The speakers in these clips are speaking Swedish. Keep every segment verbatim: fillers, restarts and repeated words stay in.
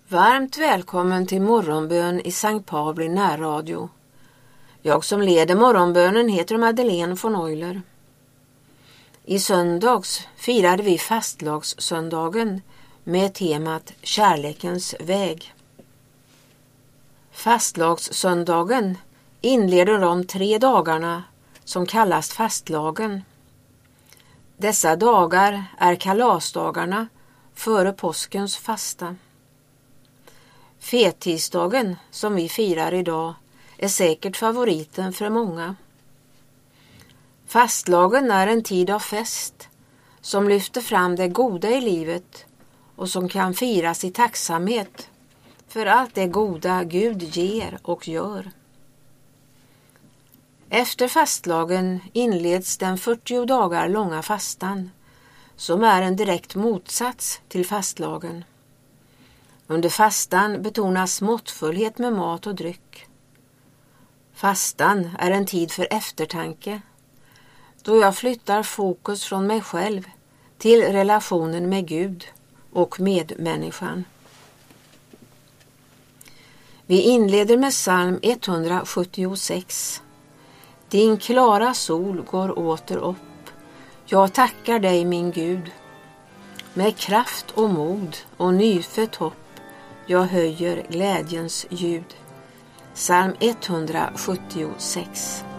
Varmt välkommen till morgonbön i Sankt Pauli närradio. Jag som leder morgonbönen heter Madeleine von Euler. I söndags firade vi fastlagssöndagen med temat Kärlekens väg. Fastlagssöndagen inleder de tre dagarna som kallas fastlagen. Dessa dagar är kalasdagarna före påskens fasta. Fettisdagen som vi firar idag är säkert favoriten för många. Fastlagen är en tid av fest som lyfter fram det goda i livet och som kan firas i tacksamhet för allt det goda Gud ger och gör. Efter fastlagen inleds den fyrtio dagar långa fastan som är en direkt motsats till fastlagen. Under fastan betonas måttfullhet med mat och dryck. Fastan är en tid för eftertanke, då jag flyttar fokus från mig själv till relationen med Gud och medmänniskan. Vi inleder med psalm etthundrasjuttiosex. Din klara sol går åter upp. Jag tackar dig, min Gud. Med kraft och mod och nyfött hopp jag höjer glädjens ljud. Psalm etthundrasjuttiosex.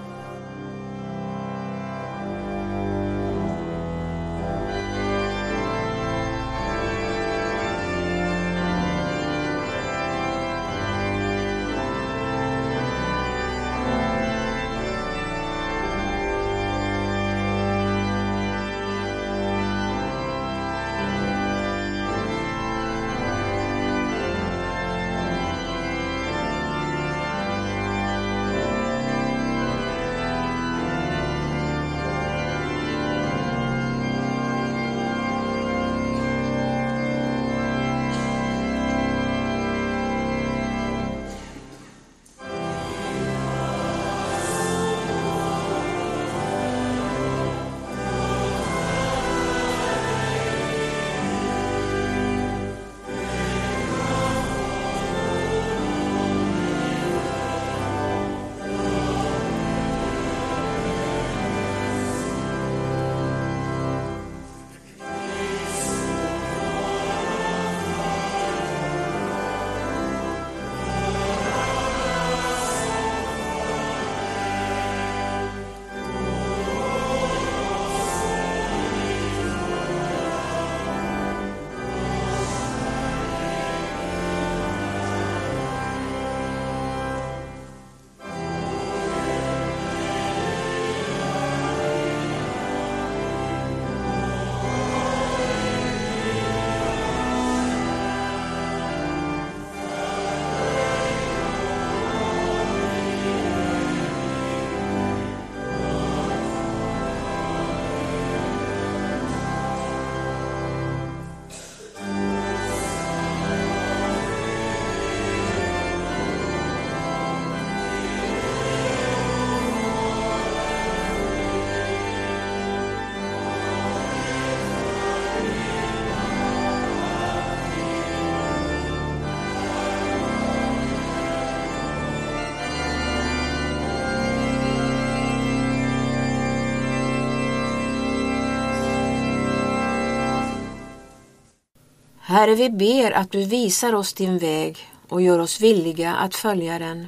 Herre, vi ber att du visar oss din väg och gör oss villiga att följa den.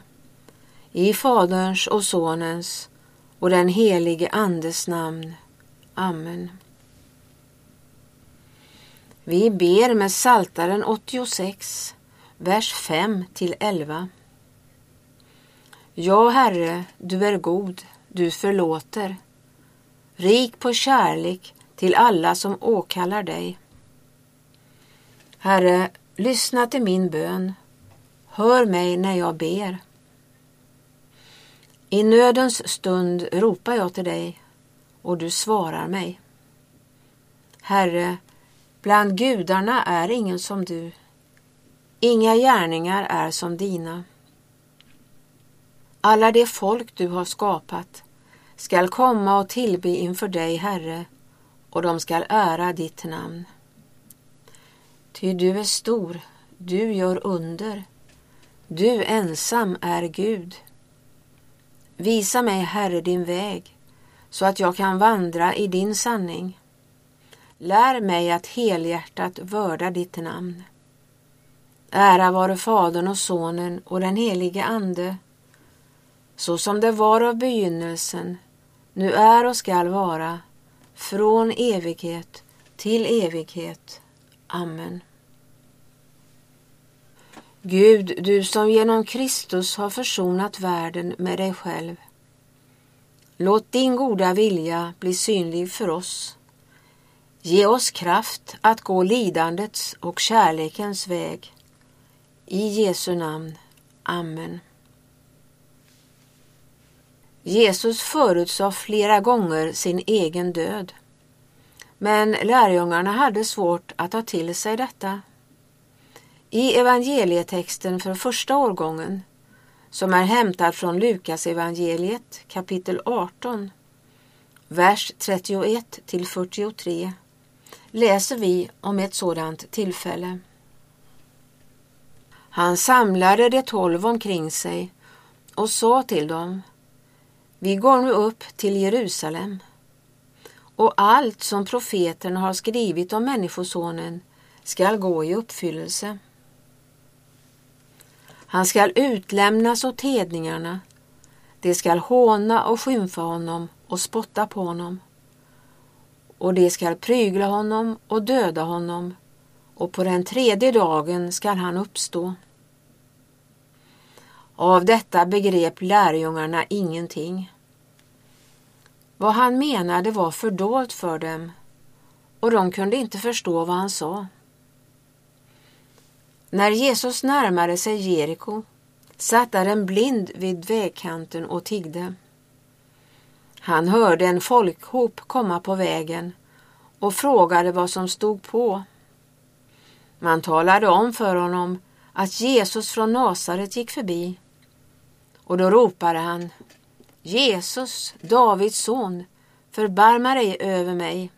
I Faderns och Sonens och den helige Andes namn. Amen. Vi ber med Psaltaren åttiosex, vers fem till elva. Ja, Herre, du är god, du förlåter, rik på kärlek till alla som åkallar dig. Herre, lyssna till min bön. Hör mig när jag ber. I nödens stund ropar jag till dig och du svarar mig. Herre, bland gudarna är ingen som du. Inga gärningar är som dina. Alla de folk du har skapat skall komma och tillbe inför dig, Herre, och de skall ära ditt namn. Ty du är stor, du gör under. Du ensam är Gud. Visa mig, Herre, din väg, så att jag kan vandra i din sanning. Lär mig att helhjärtat vörda ditt namn. Ära vare Fadern och Sonen och den helige Ande, så som det var av begynnelsen, nu är och skall vara, från evighet till evighet. Amen. Gud, du som genom Kristus har försonat världen med dig själv. Låt din goda vilja bli synlig för oss. Ge oss kraft att gå lidandets och kärlekens väg. I Jesu namn. Amen. Jesus förutsade flera gånger sin egen död. Men lärjungarna hade svårt att ta till sig detta. I evangelietexten för första årgången, som är hämtad från Lukas evangeliet kapitel arton, vers trettioett till fyrtiotre, läser vi om ett sådant tillfälle. Han samlade de tolv omkring sig och sa till dem: Vi går nu upp till Jerusalem, och allt som profeterna har skrivit om Människosonen skall gå i uppfyllelse. Han skall utlämnas åt hedningarna, de skall håna och skymfa honom och spotta på honom, och de skall prygla honom och döda honom, och på den tredje dagen skall han uppstå. Av detta begrep lärjungarna ingenting. Vad han menade var fördolt för dem, och de kunde inte förstå vad han sa. När Jesus närmade sig Jeriko satt där en blind vid vägkanten och tiggde. Han hörde en folkhop komma på vägen och frågade vad som stod på. Man talade om för honom att Jesus från Nasaret gick förbi, och då ropade han: Jesus, Davids son, förbarma dig över mig.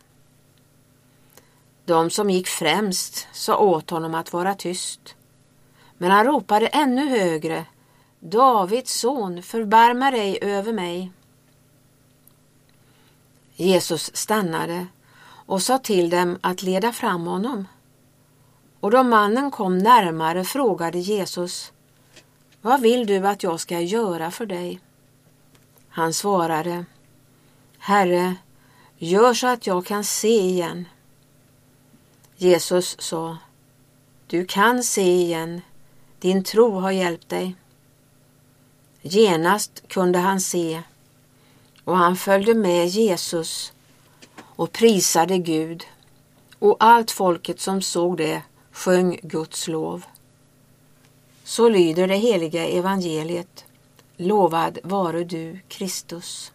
De som gick främst sa åt honom att vara tyst, men han ropade ännu högre: Davids son, förbarma dig över mig. Jesus stannade och sa till dem att leda fram honom. Och då mannen kom närmare frågade Jesus: Vad vill du att jag ska göra för dig? Han svarade: Herre, gör så att jag kan se igen. Jesus sa: Du kan se igen, din tro har hjälpt dig. Genast kunde han se, och han följde med Jesus och prisade Gud, och allt folket som såg det sjöng Guds lov. Så lyder det heliga evangeliet. Lovad vare du, Kristus.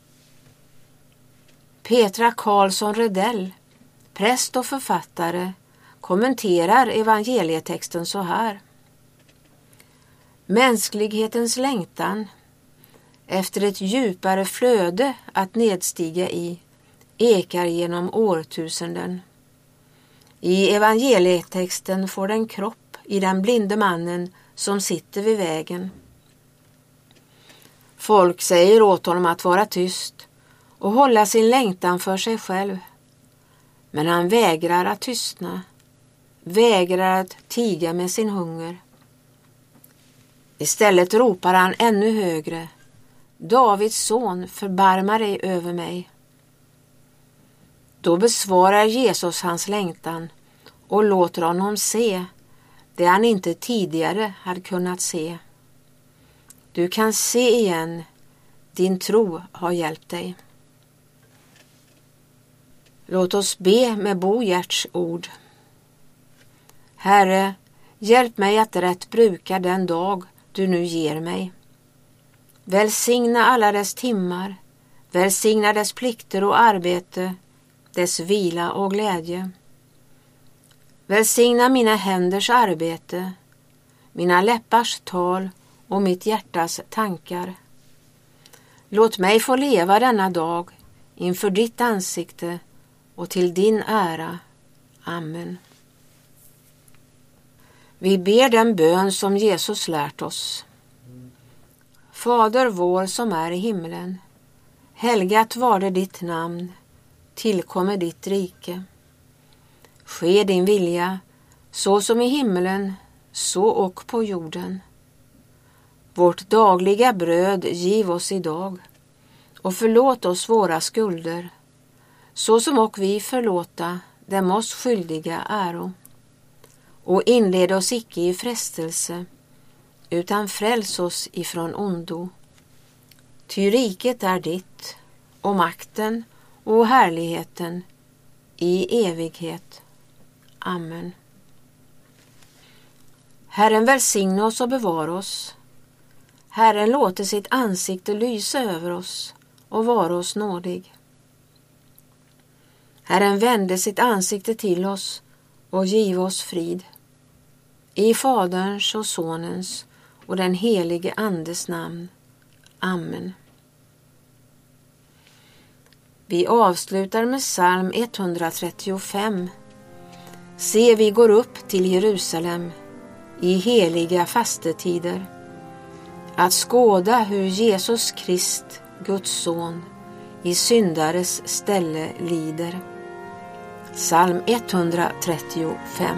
Petra Karlsson Redell, präst och författare, kommenterar evangelietexten så här: Mänsklighetens längtan efter ett djupare flöde att nedstiga i ekar genom årtusenden. I evangelietexten får den kropp i den blinde mannen som sitter vid vägen. Folk säger åt honom att vara tyst och hålla sin längtan för sig själv. Men han vägrar att tystna, vägrar att tiga med sin hunger. Istället ropar han ännu högre: Davids son, förbarma dig över mig. Då besvarar Jesus hans längtan och låter honom se det han inte tidigare hade kunnat se. Du kan se igen, din tro har hjälpt dig. Låt oss be med Bo Giertz ord. Herre, hjälp mig att rätt bruka den dag du nu ger mig. Välsigna alla dess timmar, välsigna dess plikter och arbete, dess vila och glädje. Välsigna mina händers arbete, mina läppars tal och mitt hjärtas tankar. Låt mig få leva denna dag inför ditt ansikte och till din ära. Amen. Vi ber den bön som Jesus lärt oss. Fader vår som är i himmelen, helgat varde ditt namn, tillkommer ditt rike. Ske din vilja, så som i himmelen, så och på jorden. Vårt dagliga bröd giv oss idag, och förlåt oss våra skulder, så som och vi förlåta dem oss skyldiga äro. Och inled oss icke i frestelse, utan fräls oss ifrån ondo. Ty riket är ditt, och makten och härligheten i evighet. Amen. Herren välsigne oss och bevara oss. Herren låter sitt ansikte lysa över oss och vara oss nådig. Herren vände sitt ansikte till oss och giv oss frid. I Faderns och Sonens och den helige Andes namn. Amen. Vi avslutar med psalm etthundratrettiofem. Se, vi går upp till Jerusalem i heliga fastetider, att skåda hur Jesus Krist, Guds son, i syndares ställe lider. Psalm etthundratrettiofem.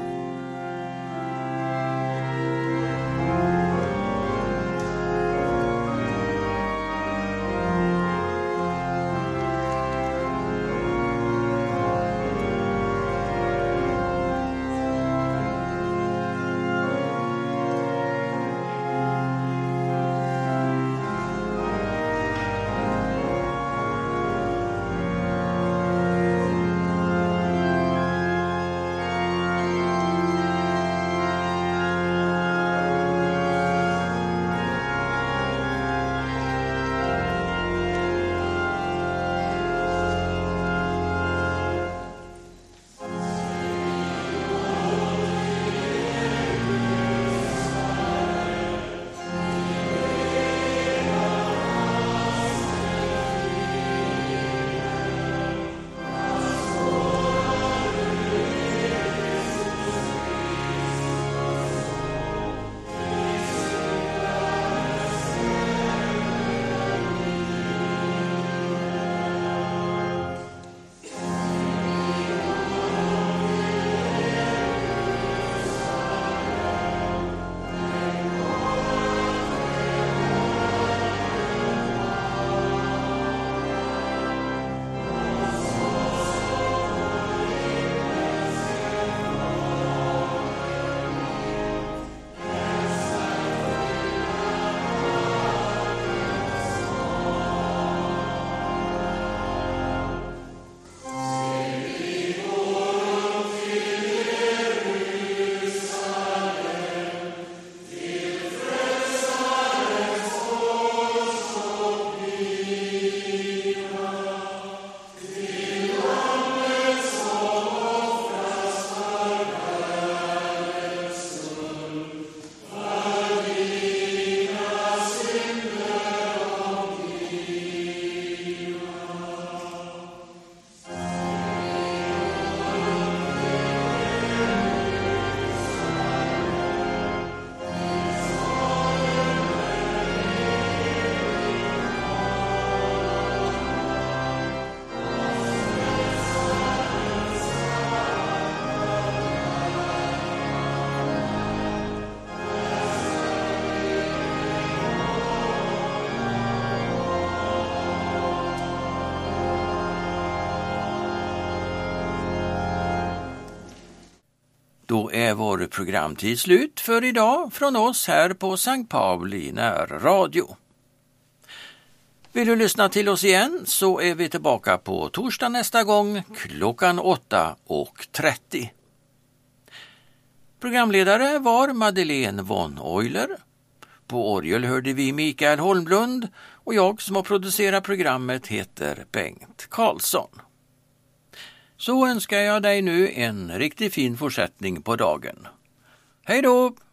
Då är vår programtid slut för idag från oss här på Sankt Pauli närradio. Vill du lyssna till oss igen så är vi tillbaka på torsdag nästa gång klockan åtta och trettio. Programledare var Madeleine von Euler. På orgel hörde vi Mikael Holmlund och jag som har producerat programmet heter Bengt Karlsson. Så önskar jag dig nu en riktigt fin fortsättning på dagen. Hej då!